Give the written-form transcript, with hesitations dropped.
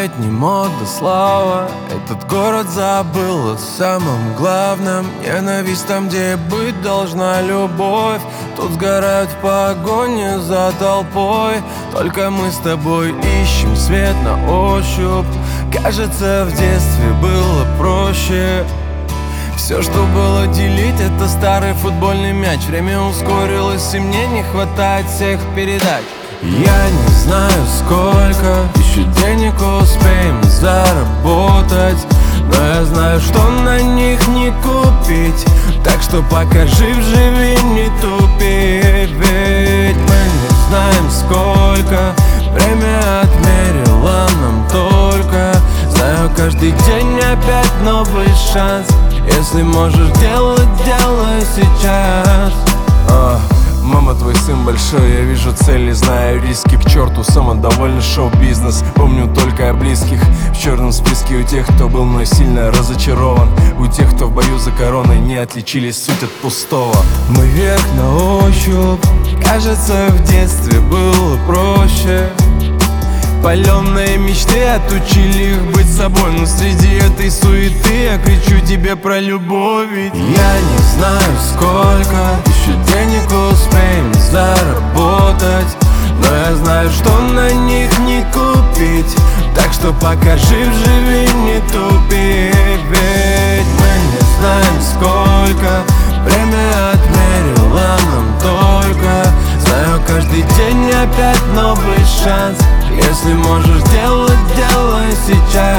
сплетни, мода, слава. Этот город забыл о самом главном. Ненависть там, где быть должна любовь. Тут сгорают в погоне за толпой. Только мы с тобой ищем свет на ощупь. Кажется, в детстве было проще. Все, что было делить, это старый футбольный мяч. Время ускорилось, и мне не хватает всех передач. Я не знаю, сколько еще денег успеем заработать, но я знаю, что на них не купить. Так что пока жив, живи, не тупи. Ведь мы не знаем, сколько время отмерило нам только. Знаю, каждый день опять новый шанс. Если можешь делать, делай сейчас. Мама, твой сын большой, я вижу цели, знаю риски. К черту самодовольный шоу-бизнес. Помню только о близких. В черном списке у тех, кто был мной сильно разочарован. У тех, кто в бою за короной не отличились суть от пустого. Мы вверх на ощупь. Кажется, в детстве было проще. Паленые мечты отучили их быть собой. Но среди этой суеты я кричу тебе про любовь. Ведь я не знаю, сколько еще денег успеем заработать, но я знаю, что на них не купить. Так что пока жив, живи, не тупи. Ведь мы не знаем, сколько время отмерило нам только. Знаю, каждый день опять новый шанс. Если можешь делать, делай сейчас.